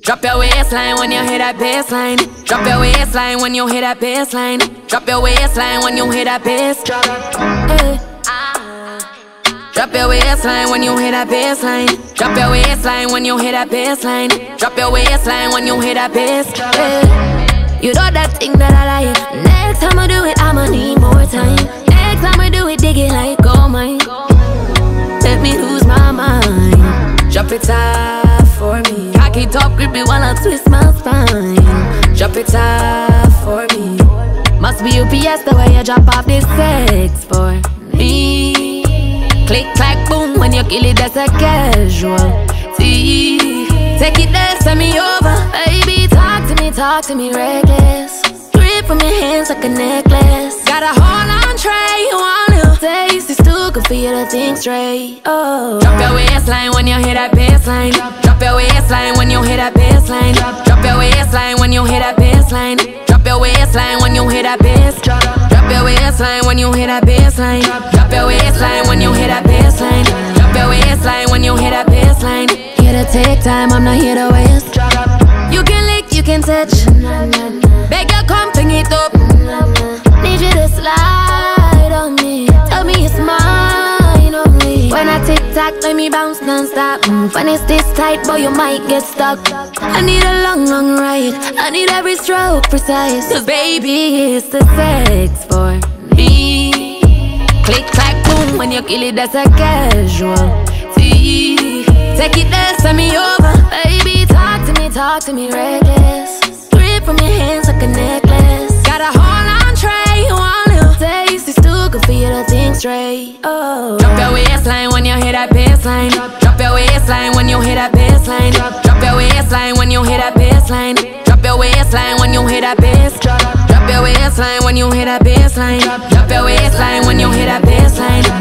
Drop your waistline when you hit that baseline. Drop your waistline when you hit that baseline. Drop your waistline when you hit that bass. Hey. Drop your waistline when you hit that baseline. Drop your waistline when you hit that baseline. Drop your waistline when you hit that bass. Hey. You know that thing that I like. Next time I do it, I'ma need more time. Next time I do it, dig it like gold mine. Let me lose my mind. Drop it off for me. Cock it up, grip it while I twist my spine. Drop it off for me. Must be UPS the way you drop off this sex for me. Click, clack, boom, when you kill it, that's a casualty. Take it there, send me over. Baby, talk to me reckless. Grip from your hands like a necklace. Got a hold on tray, you want little taste. It's too good for you to think straight. Oh. Drop your waistline when you hit that baseline. Drop your waistline when you hit that baseline. Drop your waistline when you hit that baseline. Drop your waistline when you hit that bass. Drop your waistline when you hit that baseline. Drop your waistline when you hit that baseline. Drop your waistline when you hit that baseline. Here to take time, I'm not here to waste. You can lick, you can touch. Beg you come bring it up. Need you to slide on me. Tell me it's mine only. When I tick tock, let me bounce non-stop. When it's this tight, boy, you might get stuck. I need a long, long ride. I need every stroke precise. Cause baby, it's the sex for me. Click, clack, boom, when you kill it, that's a casualty. Take it there, send me over. Baby, talk to me reckless. Grip from your hands like a necklace. Got a hold on tray, you want little taste. It's too good for you to think straight. Oh. Drop your waistline when you hit that baseline. Drop your waistline when you hit that baseline. Drop your waistline when you hit that baseline. Drop your waistline when you hit that bass. Drop your waistline when you hit that baseline. Drop your waistline when you hit that baseline.